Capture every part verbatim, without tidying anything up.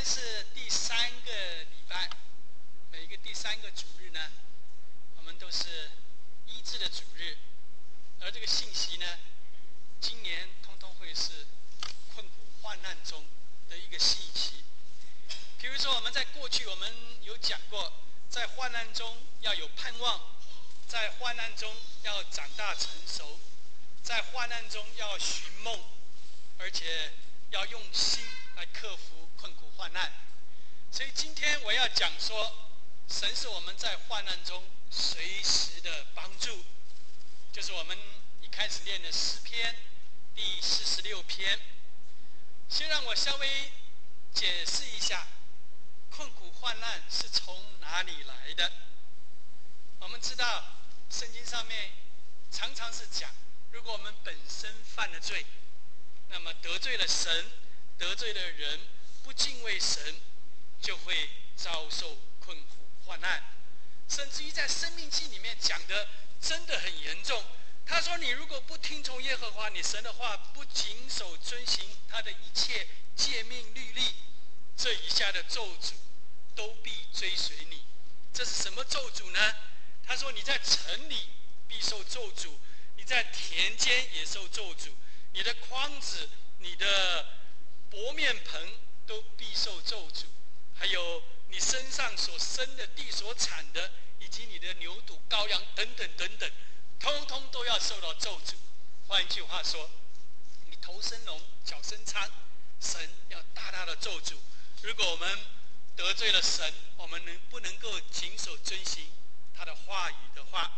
是第三个礼拜，每一个第三个主日呢，我们都是医治的主日，而这个信息呢，今年通通会是困苦患难中的一个信息。比如说，我们在过去我们有讲过，在患难中要有盼望，在患难中要长大成熟，在患难中要寻梦，而且要用心来克服困苦患难。所以今天我要讲说，神是我们在患难中随时的帮助，就是我们一开始练的诗篇第四十六篇。先让我稍微解释一下困苦患难是从哪里来的。我们知道圣经上面常常是讲，如果我们本身犯了罪，那么得罪了神，得罪了人，不敬畏神，就会遭受困苦患难。甚至于在申命记里面讲的真的很严重，他说你如果不听从耶和华你神的话，不谨守遵行他的一切诫命律例，这以下的咒诅都必追随你。这是什么咒诅呢？他说你在城里必受咒诅，你在田间也受咒诅，你的筐子、你的薄面盆都必受咒诅，还有你身上所生的地所产的，以及你的牛犊、羔羊等等等等，通通都要受到咒诅。换一句话说，你头生龙，脚生苍，神要大大的咒诅。如果我们得罪了神，我们能不能够谨守遵行他的话语的话？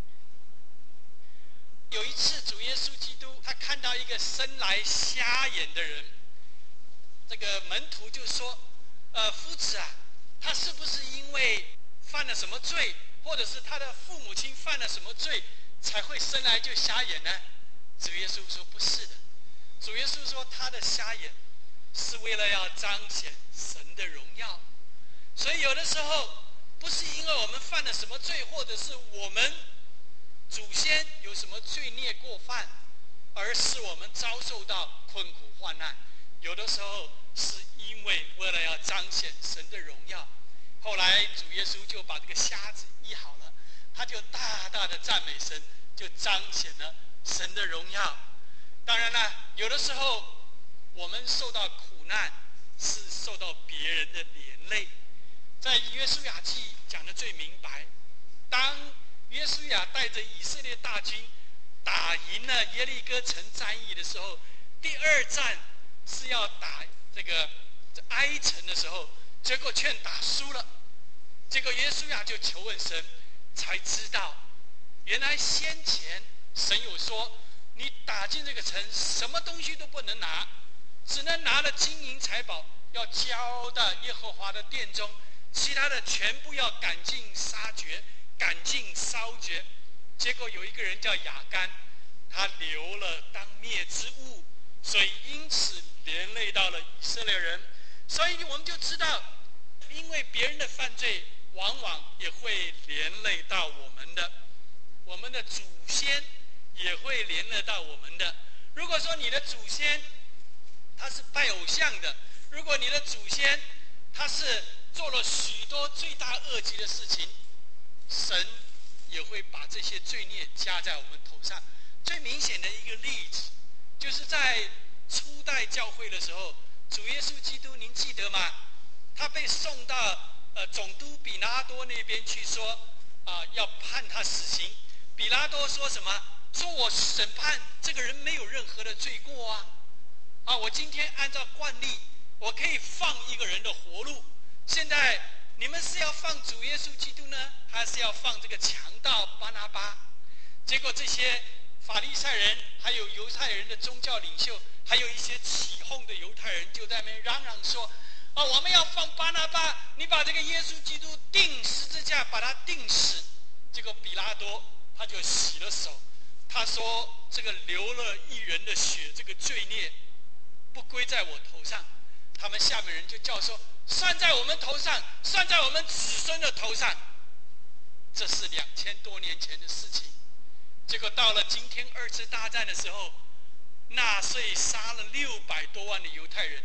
有一次主耶稣基督他看到一个生来瞎眼的人，这个门徒就说，呃，夫子啊，他是不是因为犯了什么罪，或者是他的父母亲犯了什么罪，才会生来就瞎眼呢？主耶稣说不是的。主耶稣说他的瞎眼是为了要彰显神的荣耀。所以有的时候不是因为我们犯了什么罪，或者是我们祖先有什么罪孽过犯，而使我们遭受到困苦患难。有的时候是因为为了要彰显神的荣耀。后来主耶稣就把这个瞎子医好了，他就大大的赞美神，就彰显了神的荣耀。当然了，有的时候我们受到苦难是受到别人的连累。在约书亚记讲得最明白，当约书亚带着以色列大军打赢了耶利哥城战役的时候，第二战是要打这个埃城的时候，结果却打输了。结果约书亚就求问神，才知道原来先前神有说，你打进这个城什么东西都不能拿，只能拿了金银财宝，要交到耶和华的殿中，其他的全部要赶尽杀绝，赶尽烧绝。结果有一个人叫亚干，他留了当灭之物，所以因此连累到了以色列人。所以我们就知道，因为别人的犯罪往往也会连累到我们的，我们的祖先也会连累到我们的。如果说你的祖先他是拜偶像的，如果你的祖先他是做了许多罪大恶极的事情，神也会把这些罪孽加在我们头上。最明显的一个例子，就是在初代教会的时候，主耶稣基督您记得吗？他被送到呃总督比拉多那边去说，啊、呃、要判他死刑。比拉多说什么？说我审判这个人没有任何的罪过啊，啊我今天按照惯例，我可以放一个人的活路。现在你们是要放主耶稣基督呢，还是要放这个强盗巴拿巴？结果这些法利赛人还有犹太人的宗教领袖，还有一些起哄的犹太人就在那边嚷嚷说，啊我们要放巴拿巴，你把这个耶稣基督钉十字架，把他钉死。结果比拉多他就洗了手，他说这个流了一人的血，这个罪孽不归在我头上。他们下面人就叫说，算在我们头上，算在我们子孙的头上。这是两千多年前的事情。结果到了今天二次大战的时候，纳粹杀了六百多万的犹太人，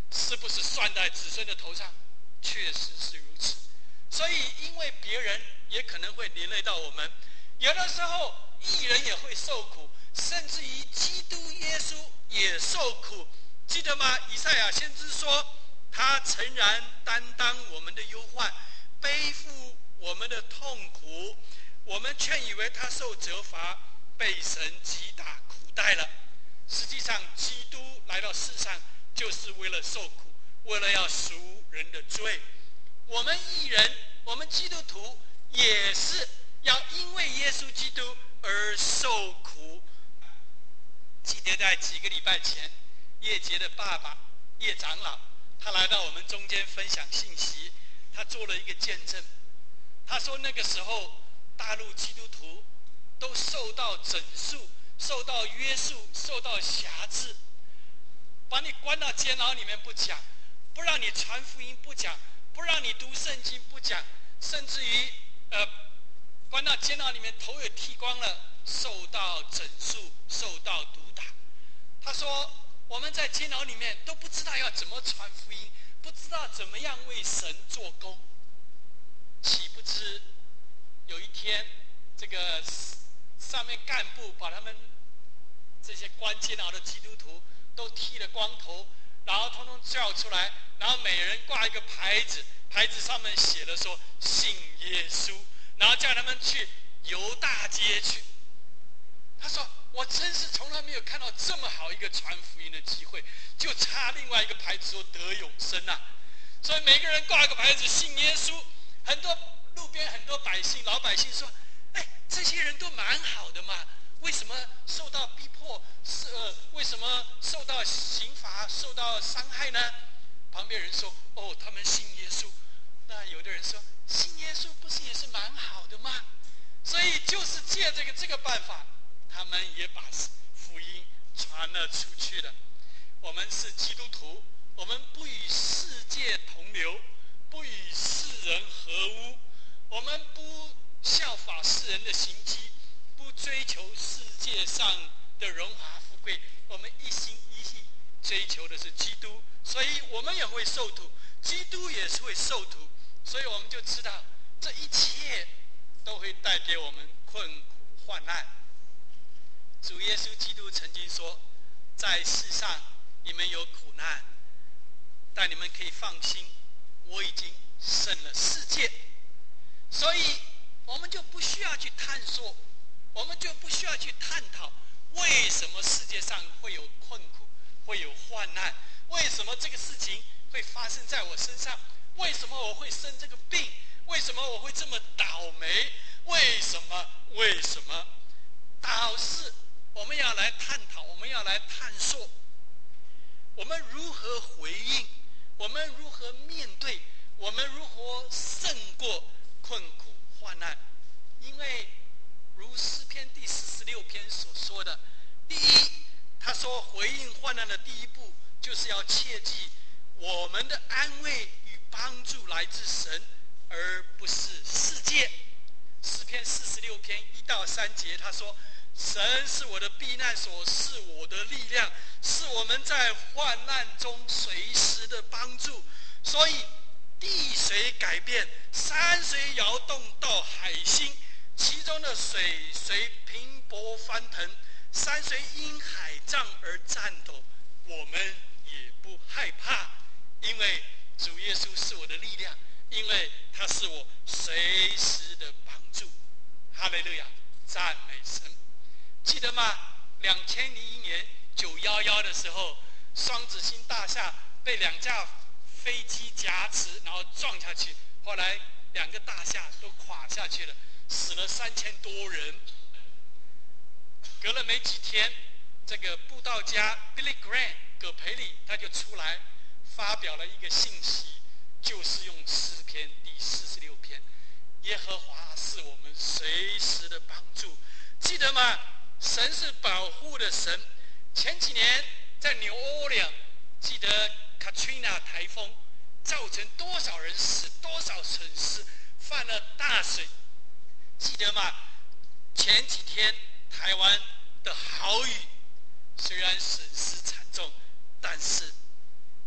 是不是算在子孙的头上？确实是如此。所以因为别人也可能会连累到我们，有的时候义人也会受苦，甚至于基督耶稣也受苦。记得吗？以赛亚先知说，他诚然担当我们的忧患，背负我们的痛苦，我们却以为他受责罚，被神击打苦待了。实际上基督来到世上就是为了受苦，为了要赎人的罪。我们义人，我们基督徒也是要因为耶稣基督而受苦。记得在几个礼拜前，叶杰的爸爸叶长老，他来到我们中间分享信息，他做了一个见证。他说那个时候大陆基督徒都受到整肃，受到约束，受到辖制，把你关到监牢里面不讲，不让你传福音不讲，不让你读圣经不讲，甚至于呃关到监牢里面头也剃光了，受到整肃，受到毒打。他说我们在监牢里面都不知道要怎么传福音，不知道怎么样为神做工。岂不知有一天，这个上面干部把他们这些关监牢的基督徒都剃了光头，然后通通叫出来，然后每人挂一个牌子，牌子上面写了说信耶稣，然后叫他们去犹大街去。他说我真是从来没有看到这么好一个传福音的机会，就差另外一个牌子说得永生啊。所以每个人挂一个牌子信耶稣，很多路边很多百姓老百姓说，哎，这些人都蛮好的嘛，为什么受到逼迫，是呃为什么受到刑罚，受到伤害呢？旁边人说，哦，他们信耶稣。那有的人说，信耶稣不是也是蛮好的吗？所以就是借这个这个办法，他们也把福音传了出去了。我们是基督徒，我们不与世界同流，不与世人合污，我们不效法世人的行迹，不追求世界上的荣华富贵，我们一心一意追求的是基督，所以我们也会受苦，基督也是会受苦，所以我们就知道这一切都会带给我们困苦患难。主耶稣基督曾经说，在世上你们有苦难，但你们可以放心，我已经胜了世界。所以我们就不需要去探索，我们就不需要去探讨为什么世界上会有困苦，会有患难，为什么这个事情会发生在我身上，为什么我会生这个病，为什么我会这么倒霉，为什么为什么倒是我们要来探讨，我们要来探索，我们如何回应，我们如何面对，我们如何胜过困苦患难。因为如诗篇第四十六篇所说的，第一，他说回应患难的第一步就是要切记我们的安慰与帮助来自神，而不是世界。诗篇四十六篇一到三节，他说神是我的避难所，是我的力量，是我们在患难中随时的帮助。所以地随改变，山随摇动到海心，其中的水随平波翻腾，山随因海涨而颤抖，我们也不害怕，因为主耶稣是我的力量，因为他是我随时的帮助。哈利路亚，赞美神。记得吗？两千零一年九一一的时候，双子星大厦被两架飞机夹持，然后撞下去，后来两个大厦都垮下去了，死了三千多人。隔了没几天，这个布道家 Billy Graham 葛培理他就出来发表了一个信息，就是用诗篇第四十六篇，耶和华是我们随时的帮助。记得吗？神是保护的神。前几年在纽奥良，记得 Katrina 台风造成多少人死，多少损失，犯了大水，记得吗？前几天台湾的豪雨，虽然损失惨重，但是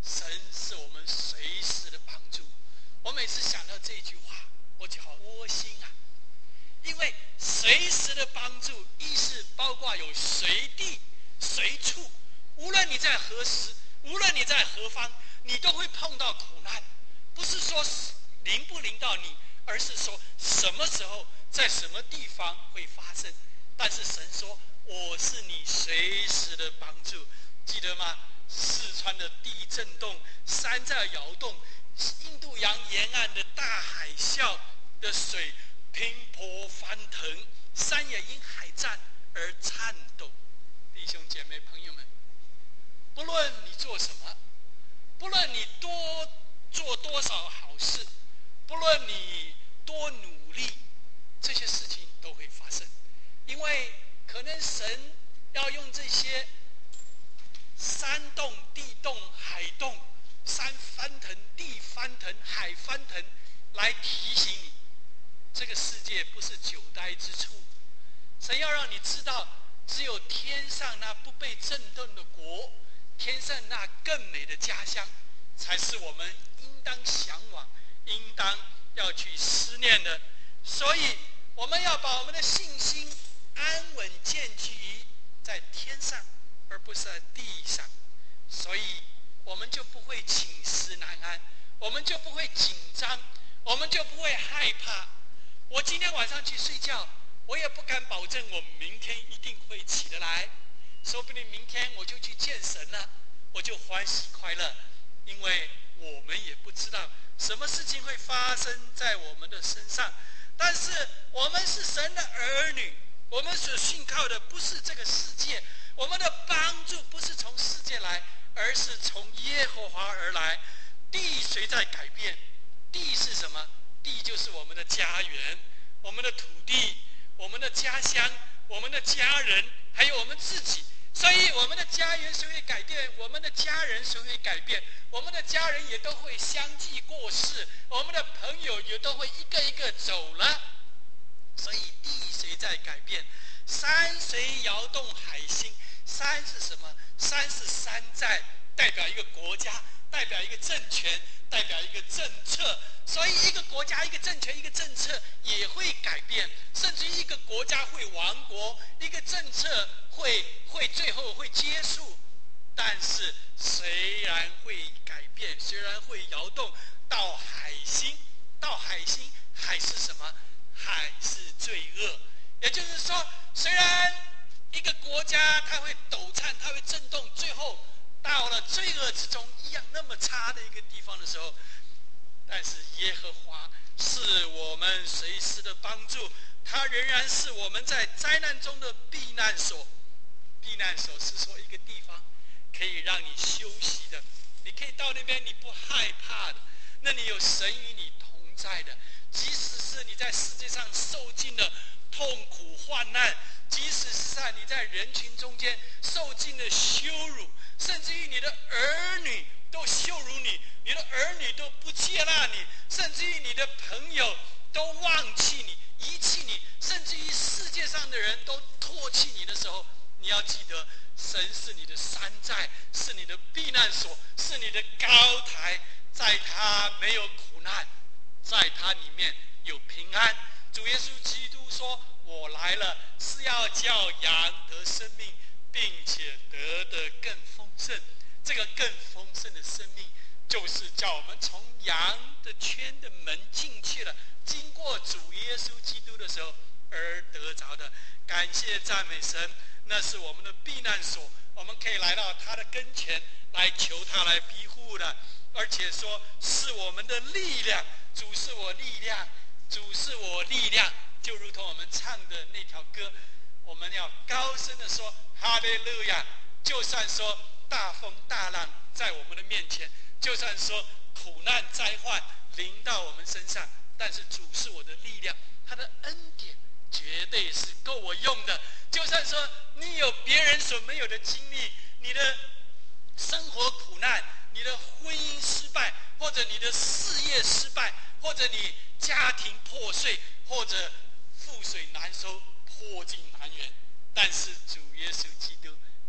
神是我们随时的帮助。我每次想到这句话，我就好窝心啊，因为随时的帮助，意思包括有随地随处，无论你在何时，无论你在何方，你都会碰到苦难。不是说临不临到你，而是说什么时候在什么地方会发生。但是神说我是你随时的帮助，记得吗？四川的地震动，山在摇动，印度洋沿岸的大海啸的水拼波翻腾，山也因海战而颤抖。弟兄姐妹朋友们，不论你做什么，不论你多做多少好事，不论你多努力，这些事情都会发生。因为可能神要用这些山动、地动、海动，山翻腾、地翻腾、海翻腾，来提醒你，这个世界不是久待之处。神要让你知道，只有天上那不被震动的国，天上那更美的家乡，才是我们应当向往、应当要去思念的。所以我们要把我们的信心安稳建基于在天上，而不是在地上。所以我们就不会寝食难安，我们就不会紧张，我们就不会害怕。我今天晚上去睡觉，我也不敢保证我明天一定会起得来，说不定明天我就去见神了，我就欢喜快乐。因为我们也不知道什么事情会发生在我们的身上，但是我们是神的儿女，我们所信靠的不是这个世界，我们的帮助不是从世界来，而是从耶和华而来。地谁在改变？地是什么？地就是我们的家园，我们的土地，我们的家乡，我们的家人，还有我们自己。所以我们的家园谁会改变？我们的家人谁会改变？我们的家人也都会相继过世，我们的朋友也都会一个一个走了。所以地谁在改变？山谁摇动海心？山是什么？山是山寨，代表一个国家，代表一个政权，代表一个政策。所以一个国家、一个政权、一个政策也会改变，甚至一个国家会亡国，一个政策会会最后会结束。但是虽然会改变，虽然会摇动，到海心，到海心，海是什么？海是罪恶。也就是说，虽然一个国家它会抖颤，它会震动，最后到了罪恶之中一样那么差的一个地方的时候，但是耶和华是我们随时的帮助，他仍然是我们在灾难中的避难所。避难所是说一个地方可以让你休息的，你可以到那边，你不害怕的，那里有神与你同在的。即使是你在世界上受尽了痛苦患难，即使是在你在人群中间受尽了羞辱，甚至于你的儿女都羞辱你，你的儿女都不接纳你，甚至于你的朋友都忘记你、遗弃你，甚至于世界上的人都唾弃你的时候，你要记得，神是你的山寨，是你的避难所，是你的高台，在他没有苦难，在他里面有平安。主耶稣基督说，我来了是要叫羊得生命，并且得的更丰盛。这个更丰盛的生命，就是叫我们从羊的圈的门进去了，经过主耶稣基督的时候而得着的。感谢赞美神，那是我们的避难所，我们可以来到他的跟前来求他来庇护的。而且说是我们的力量，主是我力量，主是我力量，就如同我们唱的那条歌，我们要高声的说哈利路亚。就算说大风大浪在我们的面前，就算说苦难灾患临到我们身上，但是主是我的力量，他的恩典绝对是够我用的。就算说你有别人所没有的经历，你的生活苦难，你的婚姻失败，或者你的事业失败，或者你家庭破碎，或者覆水难收，破镜难圆，但是主耶稣基督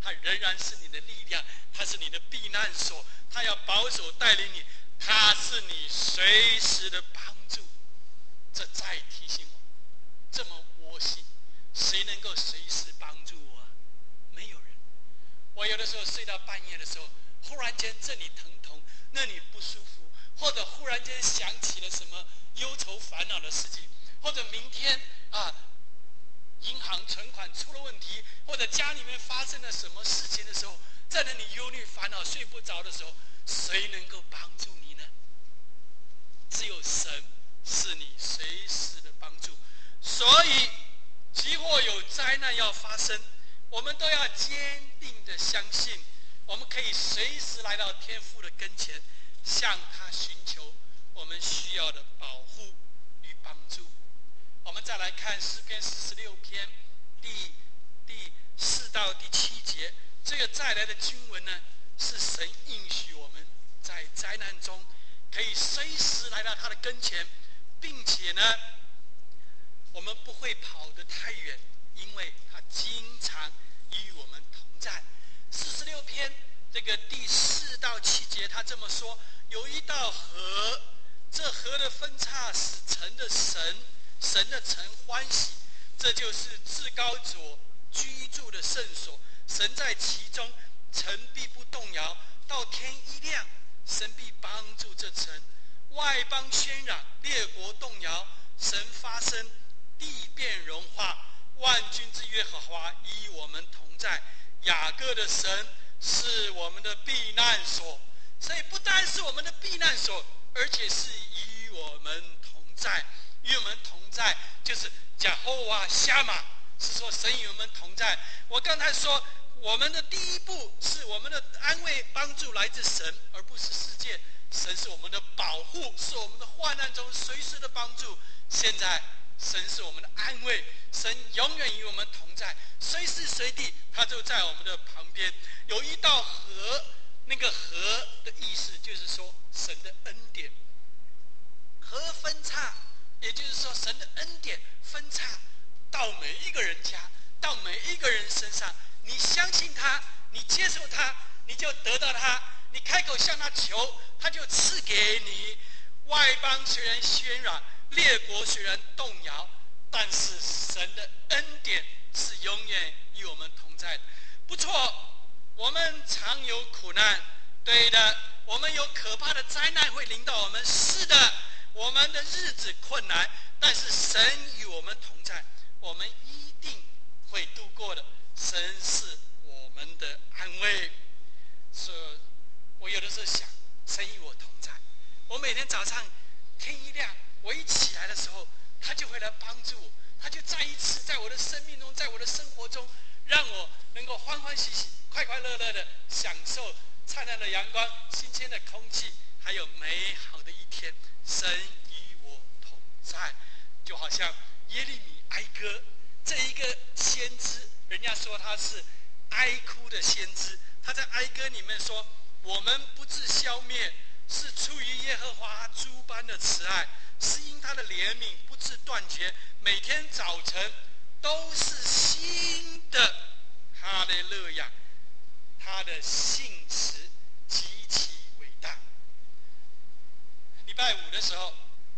他仍然是你的力量，他是你的避难所，他要保守带领你，他是你随时的帮助。这再提醒我，这么窝心，谁能够随时帮助我啊？没有人。我有的时候睡到半夜的时候，忽然间这里疼痛，那里不舒服，或者忽然间想起了什么忧愁烦恼的事情，或者明天啊银行存款出了问题，或者家里面发生了什么事情的时候，在那里忧虑烦恼睡不着的时候，谁能够帮助你呢？只有神是你随时的帮助。所以即或有灾难要发生，我们都要坚定的相信，我们可以随时来到天父的跟前，向他寻求我们需要的保护与帮助。我们再来看诗篇四十六篇第第四到第七节，这个再来的经文呢，是神应许我们在灾难中可以随时来到他的跟前，并且呢，我们不会跑得太远，因为他经常与我们同在。四十六篇这个第四到七节，他这么说：有一道河，这河的分叉使城的神神的城欢喜，这就是至高者居住的圣所。神在其中，城必不动摇。到天一亮，神必帮助这城。外邦喧嚷，列国动摇，神发声，地变融化。万军之耶和华与我们同在。雅各的神是我们的避难所。所以不单是我们的避难所，而且是与我们同在。与我们同在就是亚吼哇夏玛，是说神与我们同在。我刚才说我们的第一步是我们的安慰帮助来自神，而不是世界。神是我们的保护，是我们的患难中随时的帮助。现在神是我们的安慰，神永远与我们同在，随时随地他就在我们的旁边。有一道河，那个河的意思就是说神的恩典。河分叉，也就是说神的恩典分叉到每一个人家，到每一个人身上。你相信他，你接受他，你就得到他。你开口向他求，他就赐给你。外邦虽然喧嚷，列国虽然动摇，但是神的恩典是永远与我们同在的。不错，我们常有苦难，对的，我们有可怕的灾难会临到我们，是的，我们的日子困难，但是神与我们同在，我们一定会度过的。神是我们的安慰。是我有的时候想，神与我同在。我每天早上天一亮，我一起来的时候，他就会来帮助我，他就再一次在我的生命中，在我的生活中，让我能够欢欢喜喜、快快乐乐的享受灿烂的阳光、新鲜的空气，还有美好的一天。神与我同在，就好像耶利米哀歌这一个先知，人家说他是哀哭的先知。他在哀歌里面说：我们不致消灭，是出于耶和华诸般的慈爱，是因他的怜悯不致断绝，每天早晨都是新的。哈利路亚，他的信实极其伟大。礼拜五的时候，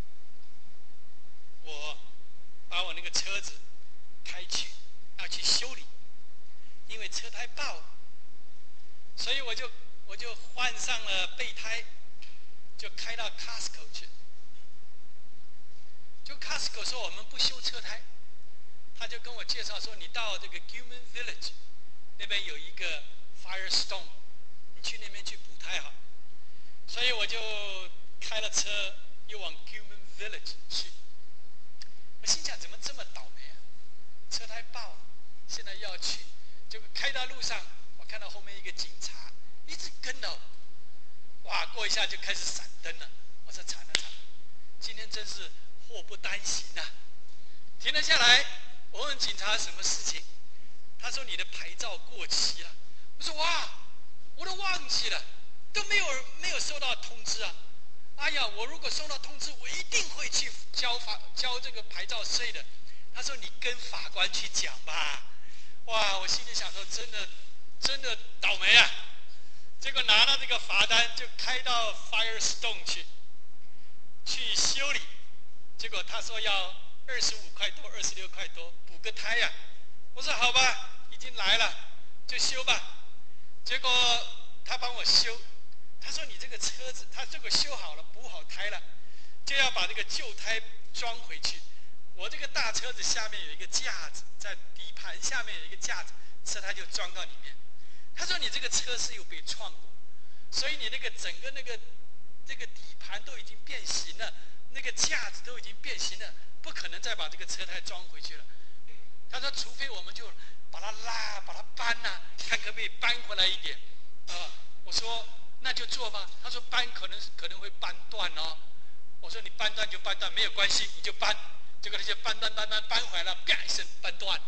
我把我那个车子开去，要去修理，因为车胎爆了，所以我就我就换上了备胎，就开到 Costco 去。就 Costco 说我们不修车胎，他就跟我介绍说，你到这个 Gilman Village 那边有一个 Firestone， 你去那边去补胎好。所以我就开了车又往 Gilman Village 去。我心想，怎么这么倒霉啊？车胎爆了，现在要去，就开到路上，我看到后面一个警察一直跟着我，哇，过一下就开始闪灯了。我说惨了惨了，今天真是祸不单行啊！停了下来，我问警察什么事情，他说你的牌照过期了。我说哇，我都忘记了，都没有没有收到通知啊！哎呀，我如果收到通知，我一定会去交法交这个牌照税的。他说你跟法官去讲吧。哇，我心里想说，真的真的倒霉啊！结果拿了这个罚单就开到 Firestone 去，去修理。结果他说要二十五块多，二十六块多补个胎呀、啊。我说好吧，已经来了，就修吧。结果他帮我修，他说你这个车子，他这个修好了，补好胎了，就要把这个旧胎装回去。我这个大车子下面有一个架子，在底盘下面有一个架子，车胎就装到里面。他说你这个车是有被撞过，所以你那个整个那个这个底盘都已经变形了，那个架子都已经变形了，不可能再把这个车胎装回去了。他说除非我们就把它拉，把它搬呐、啊，看可不可以搬回来一点。啊、呃，我说那就做吧。他说搬可能可能会搬断哦。我说你搬断就搬断，没有关系，你就搬。结果他就搬搬搬搬搬回来了，啪一声搬断。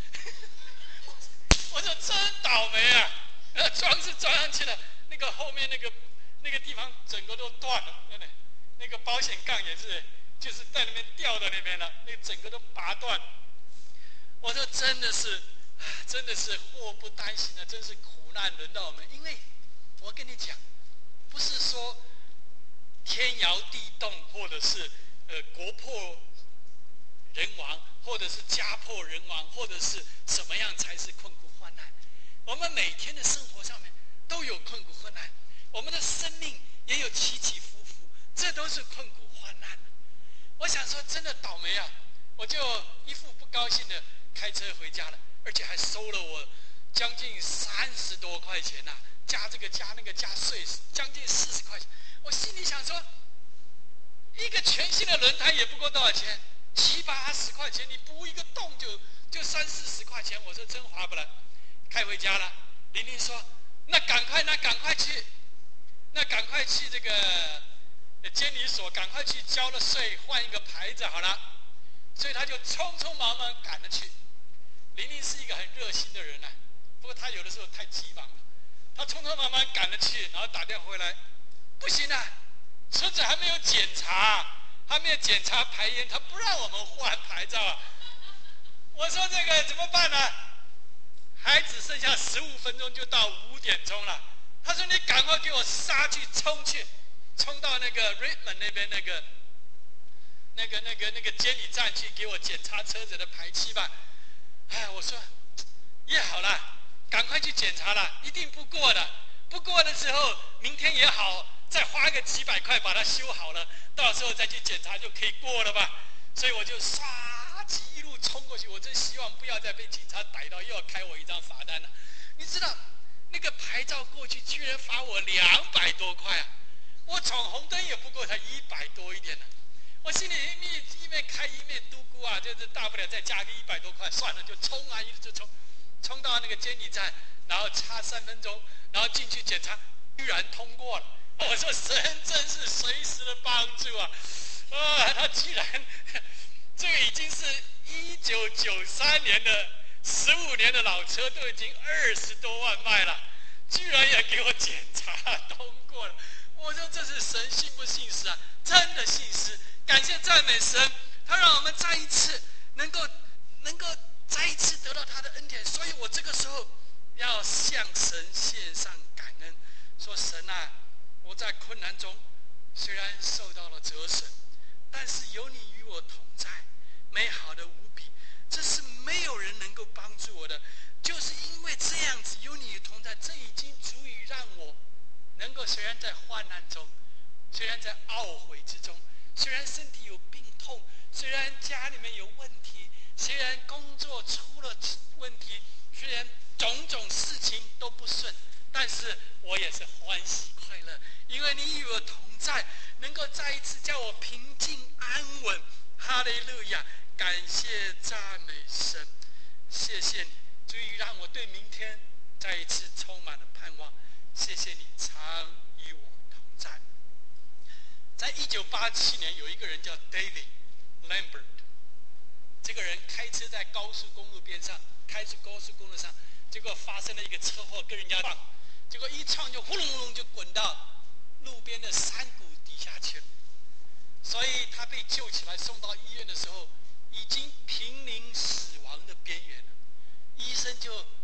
我说真倒霉啊！呃，装是装上去了，那个后面那个那个地方整个都断了，真的，那个保险杠也是，就是在那边掉到那边了，那个整个都拔断。我说真的是，啊，真的是祸不单行啊，真是苦难轮到我们。因为我跟你讲，不是说天摇地动，或者是呃国破人亡，或者是家破人亡，或者是什么样才是困苦患难。我们每天的生活上面都有困苦患难，我们的生命也有起起伏伏，这都是困苦患难。我想说真的倒霉啊，我就一副不高兴的开车回家了，而且还收了我将近三十多块钱呐、啊，加这个加那个加税，将近四十块钱。我心里想说，一个全新的轮胎也不过多少钱，七八十块钱，你补一个洞就就三四十块钱，我说真划不来。开回家了，玲玲说：“那赶快，那赶快去，那赶快去这个监理所，赶快去交了税，换一个牌子好了。”所以他就匆匆忙忙赶了去。玲玲是一个很热心的人啊，不过他有的时候太急忙了，他匆匆忙忙赶了去，然后打电话回来，不行啊，车子还没有检查，还没有检查排烟，他不让我们换牌照啊。我说这个怎么办呢？还只剩下十五分钟就到五点钟了。他说：“你赶快给我杀去，冲去，冲到那个 Redmond 那边那个、那个、那个、那个监理站去，给我检查车子的排气吧。”哎，我说也好了，赶快去检查了，一定不过的。不过的时候，明天也好，再花个几百块把它修好了，到时候再去检查就可以过了吧。所以我就唰一路冲过去，我真希望不要再被警察逮到，又要开我一张罚单了。你知道，那个牌照过去居然罚我两百多块啊！我闯红灯也不过才一百多一点呢。我心里一面一面开一面嘟咕啊，就是大不了再加个一百多块，算了，就冲啊，一直就冲，冲到那个监理站，然后差三分钟，然后进去检查，居然通过了。我说神真是随时的帮助啊！啊，他居然。这个已经是一九九三年的十五年的老车，都已经二十多万迈了，居然也给我检查通过了。我说这是神信不信实啊？真的信实，感谢赞美神，他让我们再一次能够能够再一次得到他的恩典。所以我这个时候要向神献上感恩，说神啊，我在困难中虽然受到了折损，但是有你与我同在，美好的无比，这是没有人能够帮助我的。就是因为这样子有你同在，这已经足以让我能够虽然在患难中，虽然在懊悔之中，虽然身体有病痛，虽然家里面有问题，虽然工作出了问题，虽然种种事情都不顺，但是我也是欢喜快乐，因为你与我同在，能够再一次叫我平静安稳。哈利路亚，感谢赞美神，谢谢你，主以让我对明天再一次充满了盼望。谢谢你常与我同在。在一九八七年，有一个人叫 David Lambert， 这个人开车在高速公路边上，开出高速公路上，结果发生了一个车祸，跟人家撞，结果一撞就呼隆呼隆就滚到路边的山谷底下去了。所以他被救起来送到医院的时候，已经濒临死亡的边缘了。医生就尽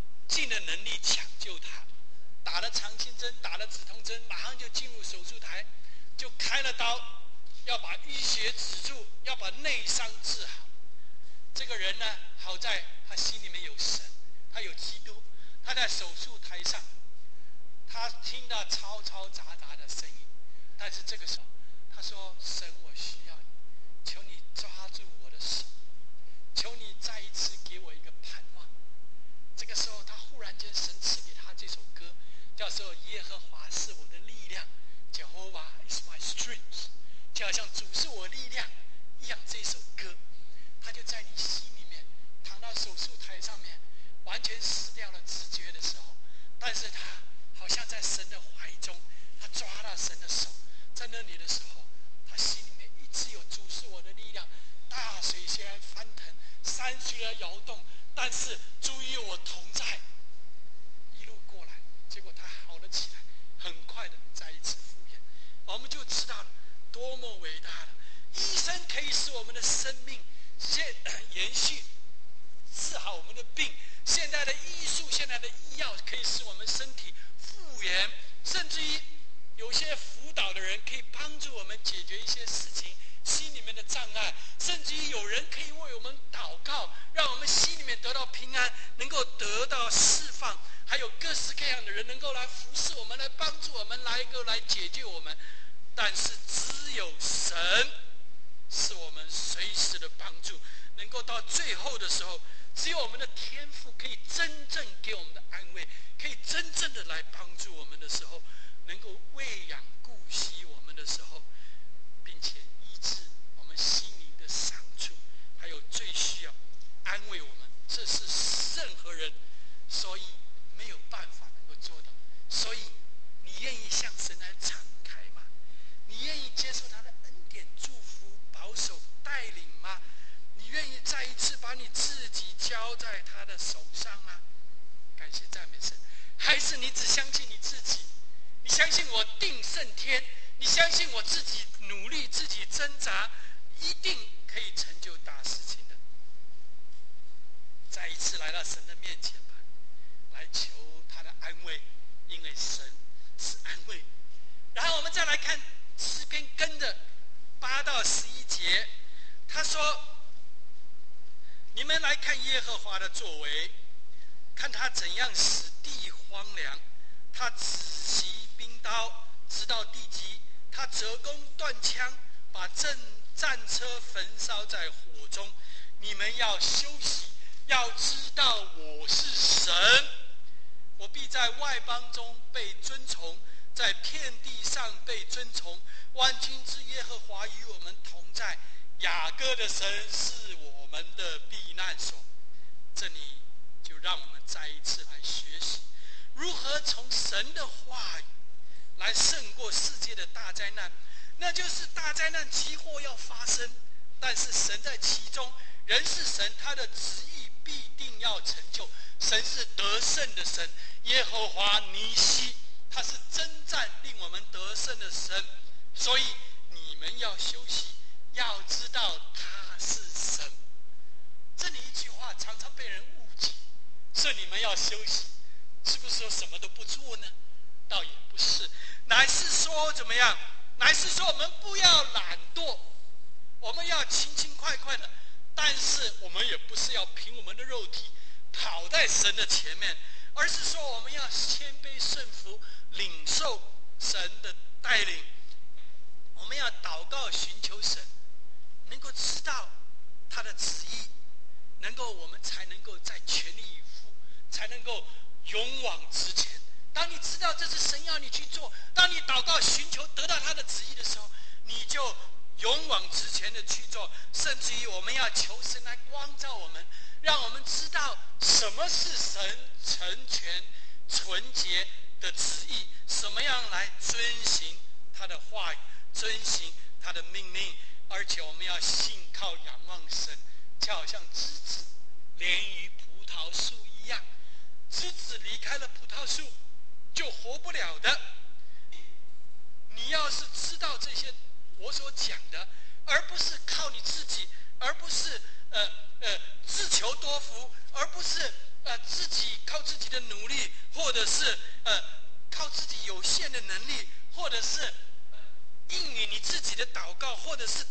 定的能力抢救他，打了长青针，打了止痛针，马上就进入手术台，就开了刀，要把淤血止住，要把内伤治好。这个人呢，好在他心里面有神，他有基督。他在手术台上，他听到嘈嘈杂杂的声音，但是这个时候他说：神，我需要你，求你抓住我的手，求你再一次给我一个盼望。这个时候他忽然间神赐给他这首歌，叫做耶和华是我的力量， Jehovah is my strength， 就好像主是我力量一样。这首歌他就在你心里面，躺到手术台上面，完全失掉了知觉的时候，但是他好像在神的怀中，他抓到神的手，在那里的时候，他心里面一直有主是我的力量。大水虽然翻腾，山虽然摇动，但是主与我同在。一路过来，结果他好了起来，很快的再一次复原。我们就知道了多么伟大了！医生可以使我们的生命现延续，治好我们的病。现在的医术，现在的医药可以使我们身体复原，甚至于有些辅导的人可以帮助我们解决一些事情，心里面的障碍，甚至于有人可以为我们祷告，让我们心里面得到平安，能够得到释放。还有各式各样的人能够来服侍我们，来帮助我们，来够来解救我们。但是只有神是我们随时的帮助，能够到最后的时候，只有我们的天父可以真正给我们的安慰，可以真正的来帮助我们的时候，能够喂养顾惜我们的时候，并且医治我们心灵的伤处，还有最需要安慰我们，这是任何人所以没有办法能够做到。所以你愿意向神来敞开吗？你愿意接受他的恩典、祝福、保守、带领吗？你愿意再一次把你自己交在他的手上吗？感谢赞美神。还是你只相信你自己？你相信我定胜天？你相信我自己努力、自己挣扎，一定可以成就大事情的？再一次来到神的面前吧，来求他的安慰，因为神是安慰。然后我们再来看诗篇跟着八到十一节，他说：你们来看耶和华的作为，看他怎样使地荒凉，他止息冰刀，直到地极，他折弓断枪，把战战车焚烧在火中。你们要休息，要知道我是神，我必在外邦中被尊崇，在遍地上被尊崇。万军之耶和华与我们同在，雅各的神是我们的避难所。这里就让我们再一次来学习，如何从神的话语来胜过世界的大灾难。那就是大灾难急祸要发生，但是神在其中，人是神，他的旨意必定要成就。神是得胜的神，耶和华尼西，他是征战令我们得胜的神。所以你们要休息，要知道他是神。这里一句话常常被人误解，说你们要休息，是不是说什么都不做呢？倒也不是，乃是说怎么样？乃是说我们不要懒惰，我们要勤勤快快的，但是我们也不是要凭我们的肉体跑在神的前面，而是说我们要谦卑顺服，领受神的带领。我们要祷告寻求神，能够知道他的旨意，能够我们才能够在全力以赴，才能够勇往直前。当你知道这是神要你去做，当你祷告寻求得到他的旨意的时候，你就勇往直前的去做。甚至于我们要求神来光照我们，让我们知道什么是神成全纯洁的旨意，什么样来遵行他的话语，遵行他的命令。而且我们要信靠仰望神，就好像枝子连于葡萄树一样，枝子离开了葡萄树就活不了的。你要是知道这些我所讲的，而不是靠你自己，而不是呃呃自求多福，而不是呃自己靠自己的努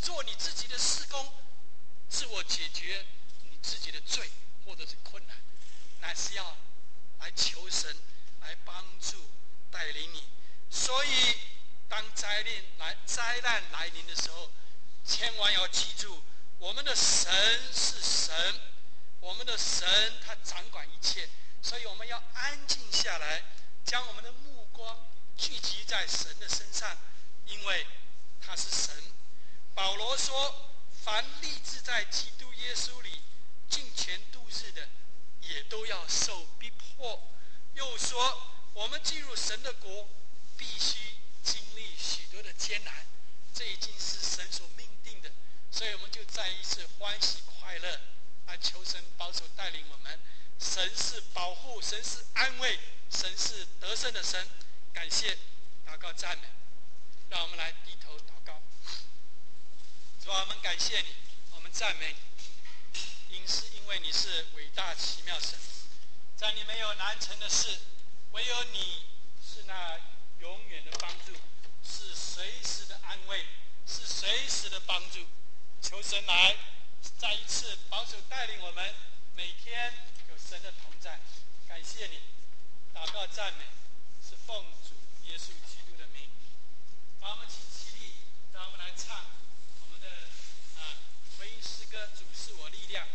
做你自己的事工，自我解决你自己的罪或者是困难，乃是要来求神来帮助带领你。所以当灾难来灾难来临的时候，千万要记住，我们的神是神，我们的神他掌管一切，所以我们要安静下来，将我们的目光聚集在神的身上，因为他是神。保罗说，凡立志在基督耶稣里敬虔度日的，也都要受逼迫。又说，我们进入神的国，必须经历许多的艰难，这已经是神所命定的，所以我们就再一次欢喜快乐，来求神保守带领我们。神是保护，神是安慰，神是得胜的神。感谢，祷告赞美，让我们来低头祷告。主啊，我们感谢你，我们赞美你，因是因为你是伟大奇妙神，在你没有难成的事，唯有你是那永远的帮助，是随时的安慰，是随时的帮助。求神来再一次保守带领我们，每天有神的同在。感谢你，祷告赞美是奉主耶稣基督的名。让我们起起立，让我们来唱我们的啊回应诗歌《主是我力量》。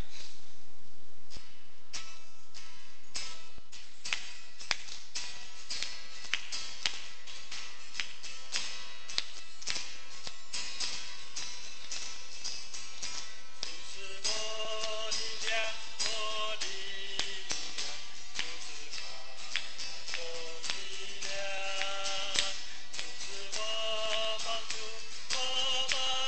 我帮助，我帮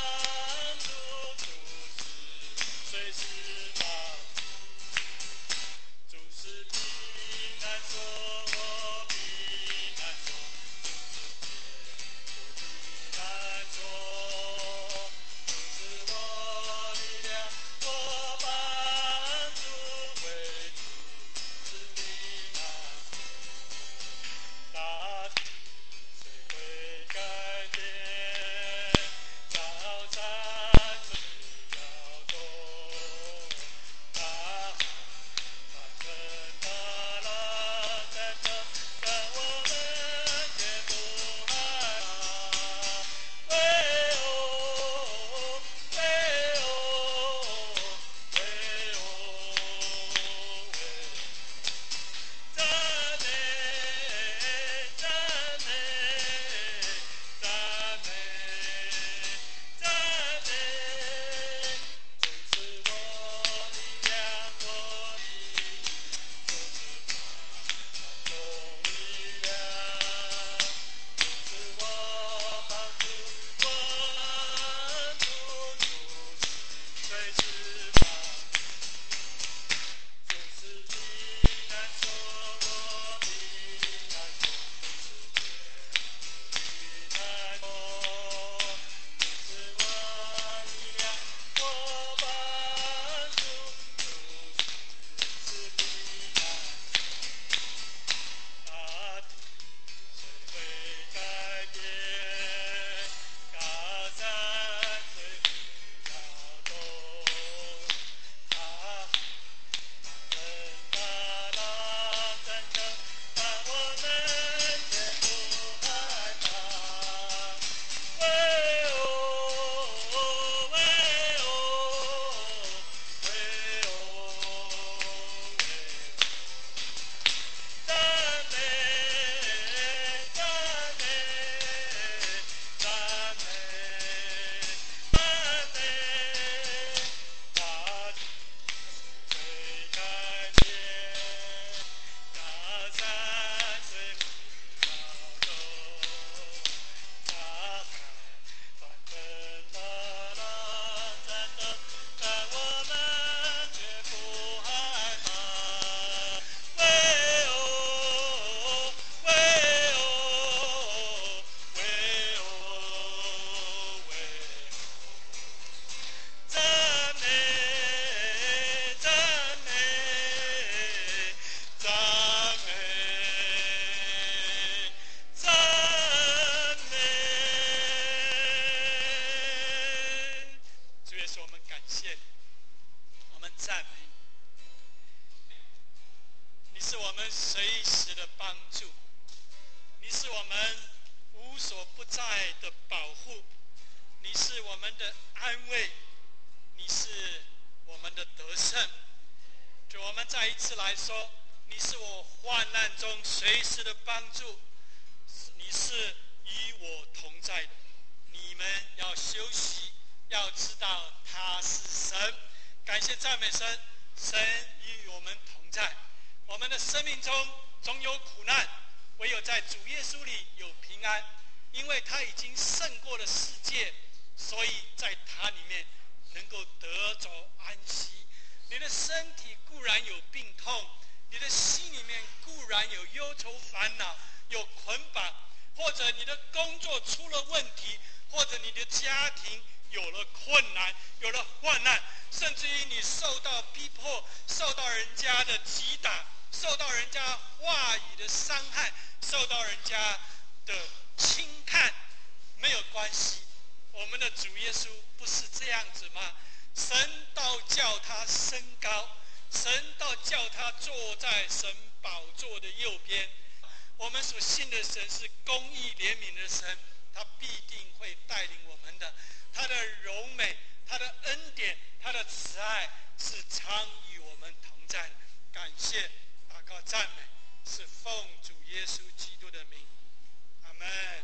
谢你，我们赞美你。你是我们随时的帮助，你是我们无所不在的保护，你是我们的安慰，你是我们的得胜。主，我们再一次来说，你是我患难中随时的帮助，你是与我同在的。你们要休息，要知道他是神。感谢赞美神，神与我们同在。我们的生命中总有苦难，唯有在主耶稣里有平安，因为他已经胜过了世界，所以在他里面能够得着安息。你的身体固然有病痛，你的心里面固然有忧愁烦恼，有捆绑，或者你的工作出了问题，或者你的家庭有了困难，有了患难，甚至于你受到逼迫，受到人家的击打，受到人家话语的伤害，受到人家的轻看，没有关系。我们的主耶稣不是这样子吗？神道叫他升高，神道叫他坐在神宝座的右边。我们所信的神是公义怜悯的神，他必定会带领我们的。他的柔美，他的恩典，他的慈爱是常与我们同在的。感谢祷告赞美是奉